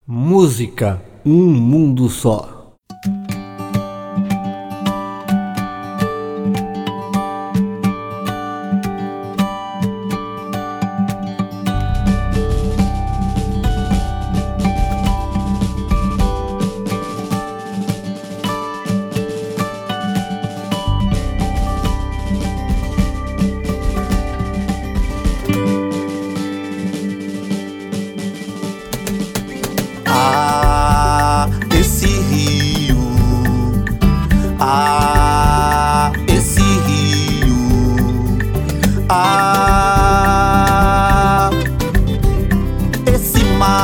Música, um mundo só. Esse rio, esse rio, esse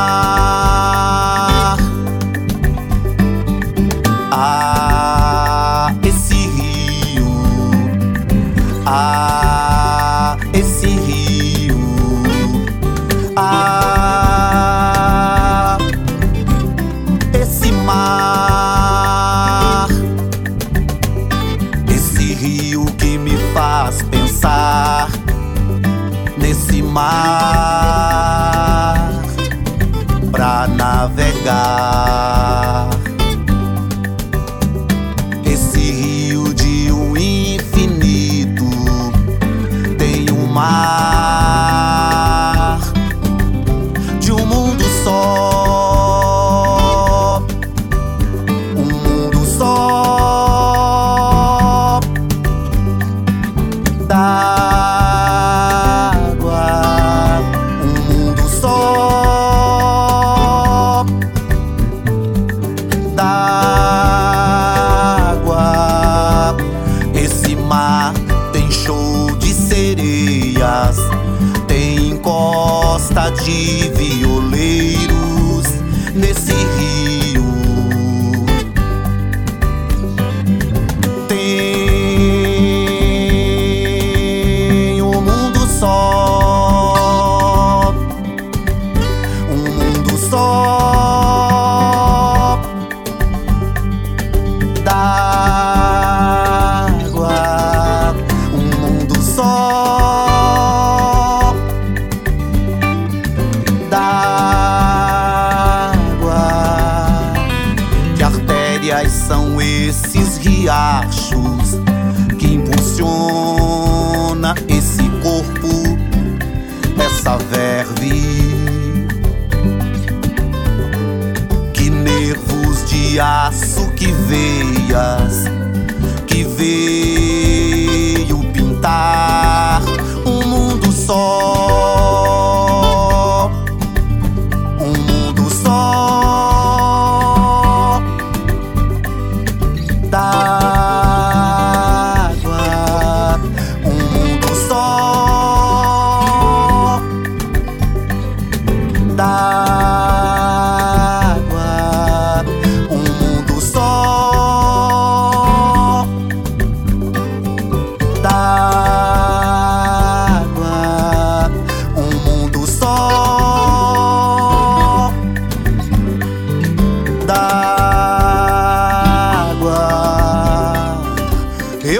mar, esse rio, esse rio, esse mar, esse rio que me faz pensar nesse mar pra navegar. Esse rio de um infinito tem um mar de um mundo só. Esse mar tem show de sereias, tem encosta de violeiros nesse rio. Tem um mundo só, um mundo só. São esses riachos que impulsiona esse corpo, essa verve. Que nervos de aço, que veias, que veio pintar um mundo só, um mundo só. D'água, um mundo só. D'água, um mundo só. D'água, um mundo só. Eu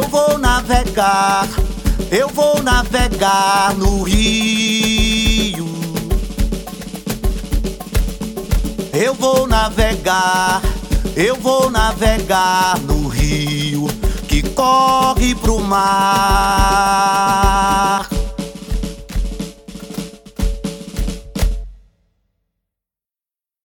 vou navegar no rio. Eu vou navegar no rio que corre pro mar.